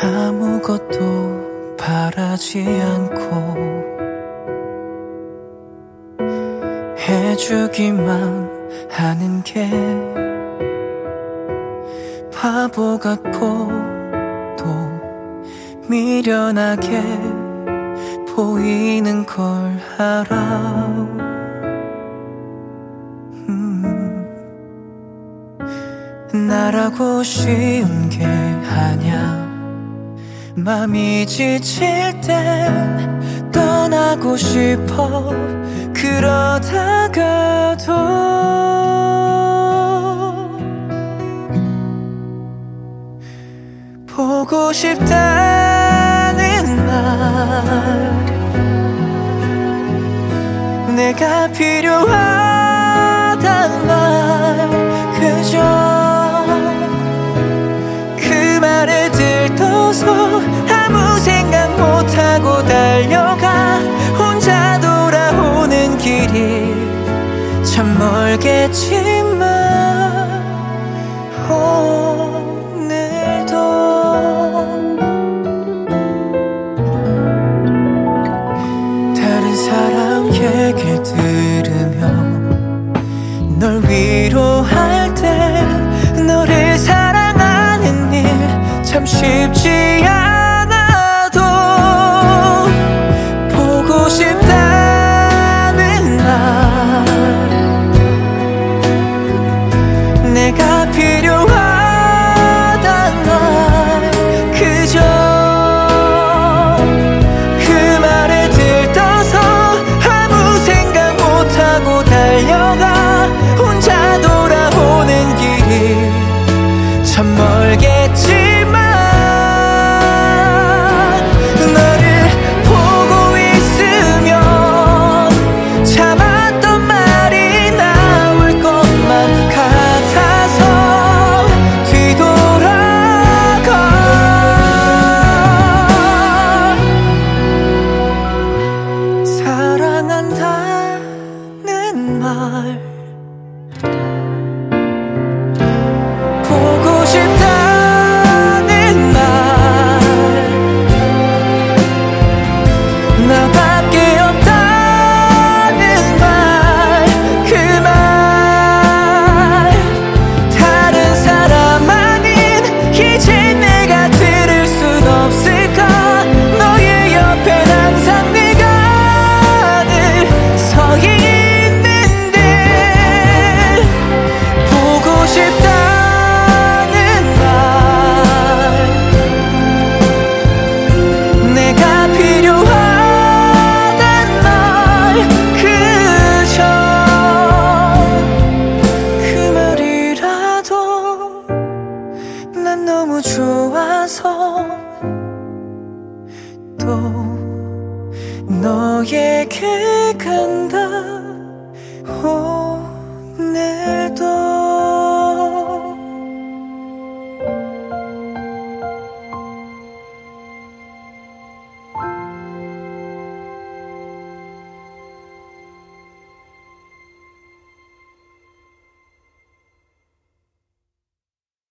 아무것도 바라지 않고 해주기만 하는 게 바보 같고 또 미련하게 보이는 걸 알아. 나라고 쉬운 게 아냐. 맘이 지칠 땐 떠나고 싶어. 그러다가도 보고 싶다는 말, 내가 필요하단 말, 그저 그 말에 들떠서 아무 생각 못하고 달려가. 혼자 돌아오는 길이 참 멀겠지만 오늘도 다른 사람 얘길 들으며 널 위로할 때 너를 사랑하는 일 참 쉽지 않아도 보고 싶다는 말, 내가 필요하단 말, 그저 그 말에 들떠서 아무 생각 못하고 달려가. 혼자 돌아오는 길이 참 멀겠지만 너를 보고 있으면 참았던 말이 나올 것만 같아서 뒤돌아가. 사랑한다는 말, 보고 싶다는 말, 나밖에 없다는 말, 그 말 다른 사람 아닌 이제 내가 들을 순 없을까. 너의 옆엔 항상 내가 늘 서 있는데 보고 싶다는 말, 내가 필요하단 말, 그저 그 말이라도 난 너무 좋아서 또 너에게 간다.